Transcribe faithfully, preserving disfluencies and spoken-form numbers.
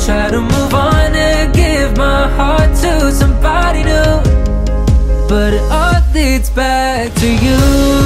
try to move on and give my heart to somebody new, but it all leads back to you.